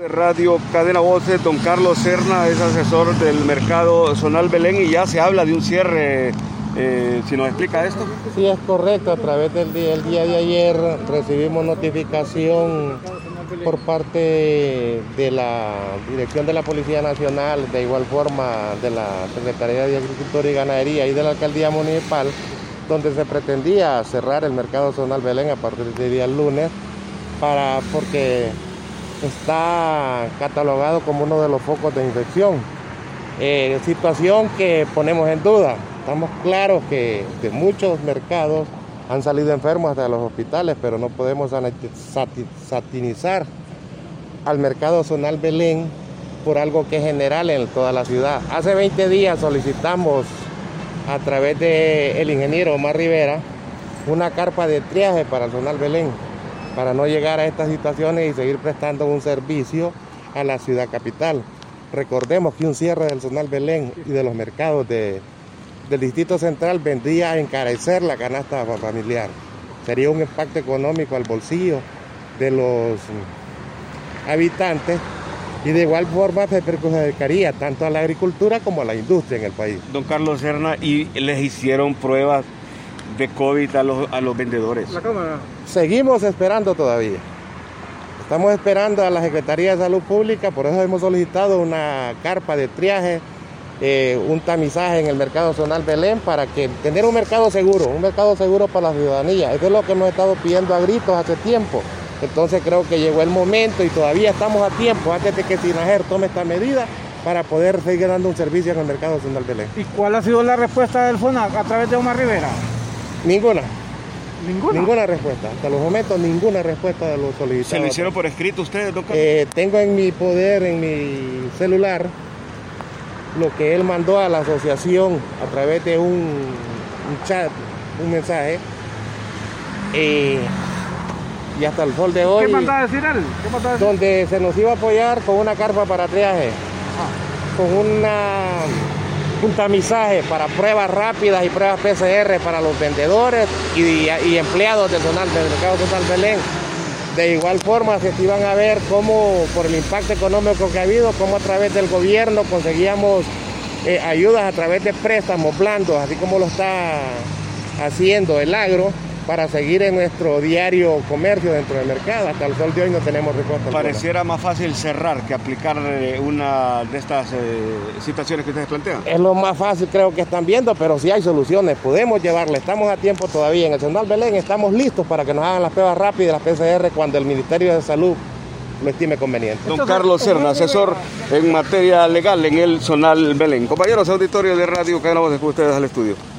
Radio Cadena Voces, don Carlos Serna es asesor del mercado zonal Belén y ya se habla de un cierre. Si nos explica esto. Sí, es correcto. A través del día de ayer recibimos notificación por parte de la Dirección de la Policía Nacional, de igual forma de la Secretaría de Agricultura y Ganadería y de la Alcaldía Municipal, donde se pretendía cerrar el mercado zonal Belén a partir del día lunes, porque está catalogado como uno de los focos de infección. Situación que ponemos en duda. Estamos claros que de muchos mercados han salido enfermos hasta de los hospitales, pero no podemos satinizar al mercado zonal Belén por algo que es general en toda la ciudad. Hace 20 días solicitamos a través del ingeniero Omar Rivera una carpa de triaje para el zonal Belén, para no llegar a estas situaciones y seguir prestando un servicio a la ciudad capital. Recordemos que un cierre del zonal Belén y de los mercados del Distrito Central vendría a encarecer la canasta familiar. Sería un impacto económico al bolsillo de los habitantes y de igual forma se perjudicaría tanto a la agricultura como a la industria en el país. Don Carlos Serna, ¿y les hicieron pruebas de COVID a los vendedores? La Cámara. Seguimos esperando todavía. Estamos esperando a la Secretaría de Salud Pública, por eso hemos solicitado una carpa de triaje, un tamizaje en el mercado zonal Belén para tener un mercado seguro para la ciudadanía. Eso es lo que hemos estado pidiendo a gritos hace tiempo. Entonces creo que llegó el momento y todavía estamos a tiempo antes de que SINAGER tome esta medida para poder seguir dando un servicio en el mercado zonal Belén. ¿Y cuál ha sido la respuesta del FONAC a través de Omar Rivera? Ninguna respuesta. Hasta los momentos ninguna respuesta de los solicitados. ¿Se lo hicieron por escrito ustedes, don Carlos? Tengo en mi poder, en mi celular, lo que él mandó a la asociación a través de un chat, un mensaje, y hasta el sol de hoy. ¿Qué mandaba a decir él? Donde se nos iba a apoyar con una carpa para triaje, con un tamizaje para pruebas rápidas y pruebas PCR para los vendedores y empleados del mercado zonal Belén. De igual forma se iban a ver cómo, por el impacto económico que ha habido, cómo a través del gobierno conseguíamos ayudas a través de préstamos blandos, así como lo está haciendo el agro, para seguir en nuestro diario comercio dentro del mercado. Hasta el sol de hoy no tenemos respuesta. Pareciera más fácil cerrar que aplicar una de estas situaciones que ustedes plantean. Es lo más fácil, creo que están viendo, pero sí hay soluciones, podemos llevarle, estamos a tiempo todavía. En el zonal Belén estamos listos para que nos hagan las pruebas rápidas, las PCR, cuando el Ministerio de Salud lo estime conveniente. Don Carlos Serna, asesor en materia legal en el zonal Belén. Compañeros auditores de Radio Cadena Voces, con ustedes al estudio.